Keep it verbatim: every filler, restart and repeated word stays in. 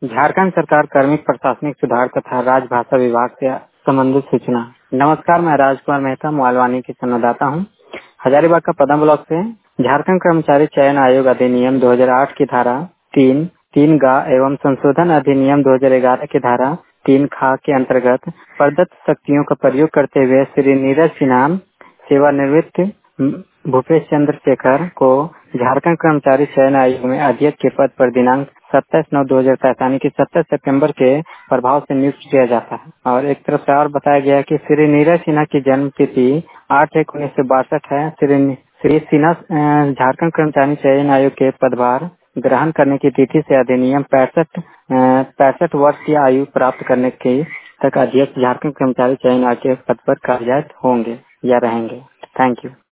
झारखंड सरकार कार्मिक प्रशासनिक सुधार तथा राजभाषा विभाग से संबंधित सूचना। नमस्कार, मैं राजकुमार मेहता मोहालवानी की संवाददाता हूँ। हजारीबाग का पदम ब्लॉक से झारखंड कर्मचारी चयन आयोग अधिनियम दो हज़ार आठ की धारा तीन तीन गा एवं संशोधन अधिनियम दो हज़ार ग्यारह की धारा तीन खा के अंतर्गत प्रदत्त शक्तियों का प्रयोग करते हुए श्री नीरज सिन्हा सेवानिवृत्त भूपेश चंद्र शेखर को झारखंड कर्मचारी चयन आयोग में अध्यक्ष के पद पर दिनांक सत्ताईस नौ दो हजार तेईस यानी कि सत्ताईस सितंबर के प्रभाव से नियुक्त किया जाता है। और एक तरफ से और बताया गया है कि श्री नीरज सिन्हा की जन्म तिथि आठ एक उन्नीस सौ बासठ है। श्री श्री सिन्हा अ, झारखंड कर्मचारी चयन आयोग के पदभार ग्रहण करने की तिथि से अधिनियम पैंसठ पैंसठ वर्ष की आयु प्राप्त करने के तक अध्यक्ष झारखंड कर्मचारी चयन आयोग के पद पर कार्यरत होंगे या रहेंगे। Thank you.